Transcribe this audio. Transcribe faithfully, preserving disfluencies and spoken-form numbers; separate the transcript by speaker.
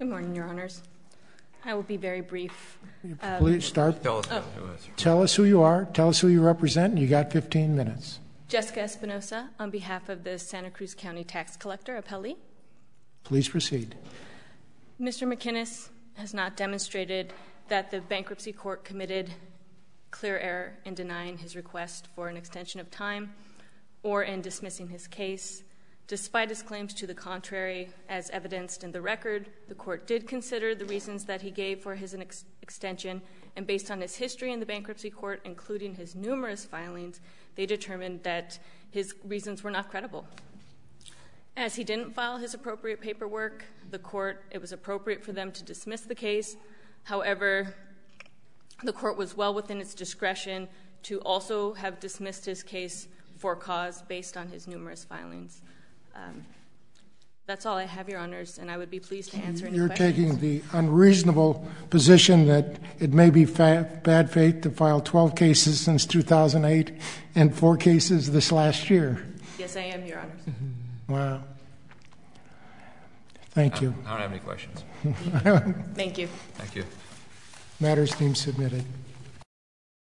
Speaker 1: Good morning, Your Honors. I will be very brief. Um,
Speaker 2: Please start.
Speaker 3: Tell us,
Speaker 1: oh.
Speaker 2: Tell us who you are. Tell us who you represent, and you got fifteen minutes.
Speaker 1: Jessica Espinosa, on behalf of the Santa Cruz County Tax Collector Appellee.
Speaker 2: Please proceed.
Speaker 1: Mister McInnes has not demonstrated that the bankruptcy court committed clear error in denying his request for an extension of time or in dismissing his case. Despite his claims to the contrary, as evidenced in the record, the court did consider the reasons that he gave for his ex- extension, and based on his history in the bankruptcy court, including his numerous filings, they determined that his reasons were not credible. As he didn't file his appropriate paperwork, the court, it was appropriate for them to dismiss the case. However, the court was well within its discretion to also have dismissed his case for cause based on his numerous filings. Um, that's all I have, Your Honors, and I would be pleased to answer any
Speaker 2: You're
Speaker 1: questions.
Speaker 2: You're taking the unreasonable position that it may be fa- bad faith to file twelve cases since two thousand eight and four cases this last year.
Speaker 1: Yes, I am, Your Honors.
Speaker 2: Wow. Thank
Speaker 3: I,
Speaker 2: you.
Speaker 3: I don't have any questions.
Speaker 1: Thank you.
Speaker 3: Thank you.
Speaker 2: Matters deemed submitted.